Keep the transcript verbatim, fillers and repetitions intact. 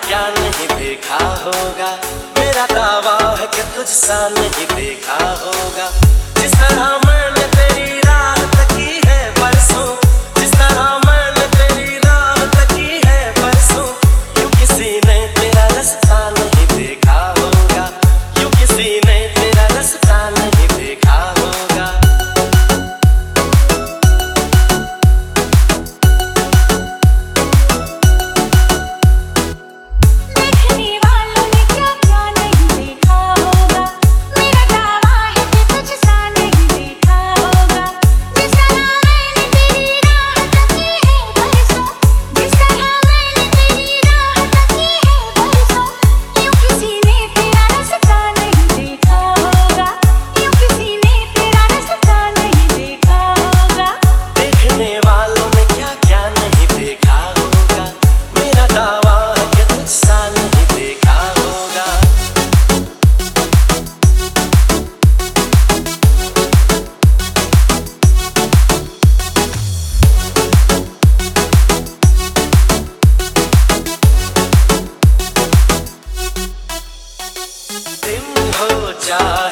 क्या नहीं देखा होगा, मेरा दावा है कि तुझसा नहीं देखा होगा। जिस तरह मैंने तेरी राह तकी है बरसों, जिस तरह मैंने तेरी राह तकी है बरसों, यूं किसी ने तेरा रास्ता नहीं देखा होगा, यूं किसी ने तेरा रास्ता नहीं देखा होगा। देखने वालों ने क्या क्या नहीं देखा होगा, मेरा दावा है कि तुझसा नहीं देखा होगा। जिस तरह मैंने तेरी राह तकी है बरसों, जिस तरह मैंने तेरी राह तकी है बरसों, यूं किसी ने तेरा रास्ता नहीं देखा होगा, यूं किसी ने तेरा रास्ता नहीं देखा होगा। देखने वालों ने क्या क्या नहीं देखा होगा, मेरा दावा है कि तुझसा नहीं देखा होगा। दिन हो जाए